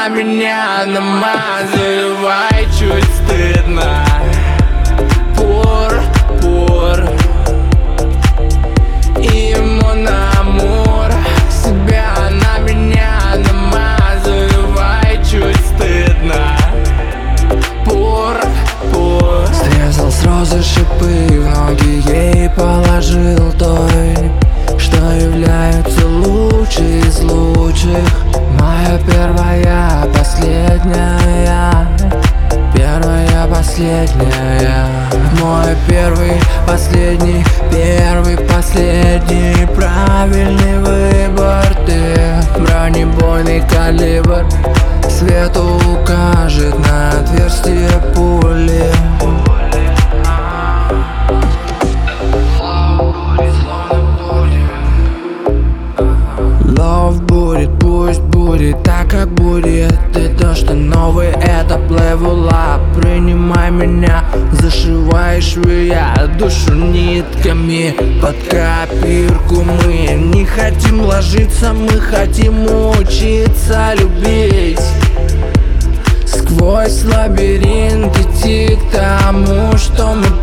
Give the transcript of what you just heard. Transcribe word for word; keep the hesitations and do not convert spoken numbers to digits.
на меня намазывай, чуть стыдно. Пур, пур и мон амур. Себя на меня намазывай, чуть стыдно. Пур, пур. Срезал с розы шипы, в ноги ей положил той, что являются лучшие из лучших. Моя первая, последняя, первая, последняя. Мой первый, последний, первый, последний. Правильный выбор ты, бронебойный калибр. Свету укажет на отверстие пули. Love будет, пусть будет так, как будет. Ты то, что новый этап level up. Принимай меня, зашивай швея душу нитками под копирку. Мы не хотим ложиться, мы хотим учиться любить. Сквозь лабиринт идти к тому, что мы